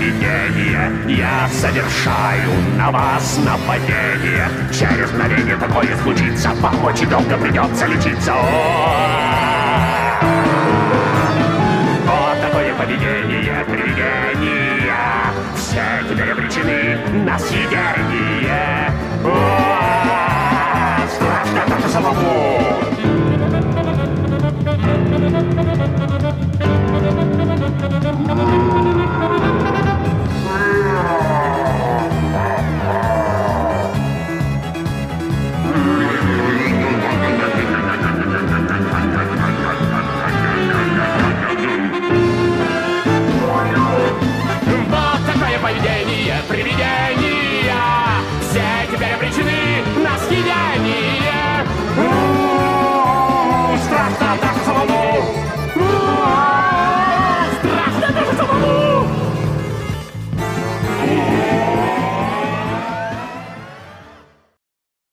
привидение. Я совершаю на вас нападение. Через мгновение такое случится, вам очень долго придется лечиться. Вот такое поведение привидения. Все теперь обречены на съедение. Страшно даже самому. Поведение привидения. Все теперь обречены на съедение.